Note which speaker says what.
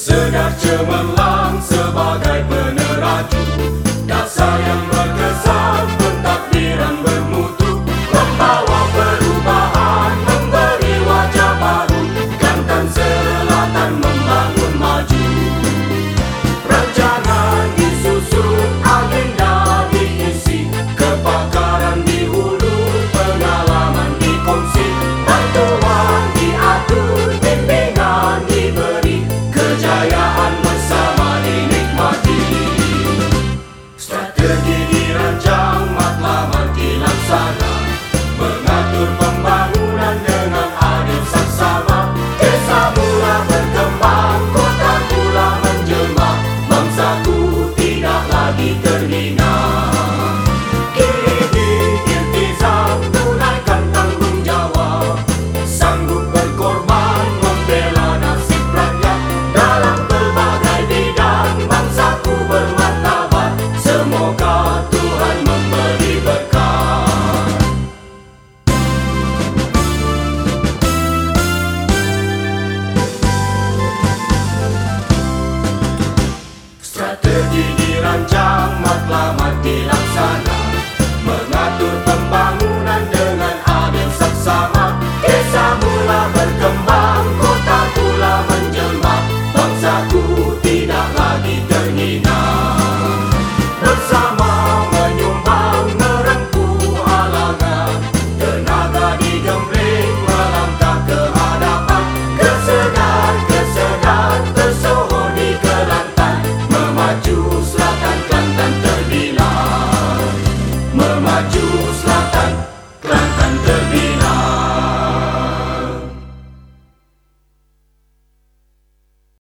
Speaker 1: Sedar cemerlang sebagai peneraju, dasar yang berkesan, pentadbiran bermutu, membawa perubahan, memberi wajah baru, Kelantan Selatan membangun maju. Rancangan disusun, agenda diisi, kepakaran di hulu, pengalaman dikongsi, bantuan diatur, bimbingan diberi, kejayaan bersama dinikmati. Strategi dirancang, matlamat dilaksana, mengatur pembangunan dengan adil saksama. Desa mula berkembang, kota mula menjelma, bangsaku tidak lagi terhina. Kini iltizam, tunaikan tanggungjawab, sanggup berkorban, membela nasib rakyat. Dalam pelbagai bidang, bangsaku bermartabat, semoga Tuhan memberi berkat. Strategi dirancang, matlamat dilaksana, mengatur pembangunan dengan adil saksama. Desa mula berkembang, kota mula menjelma, bangsaku tidak lagi terhina. Bersama menyumbang, merengkuh halangan, tenaga digembring, melangkah ke hadapan. Kesedar tersohor di Kelantan, memaju selatan Kelantan terbilang, memaju selatan.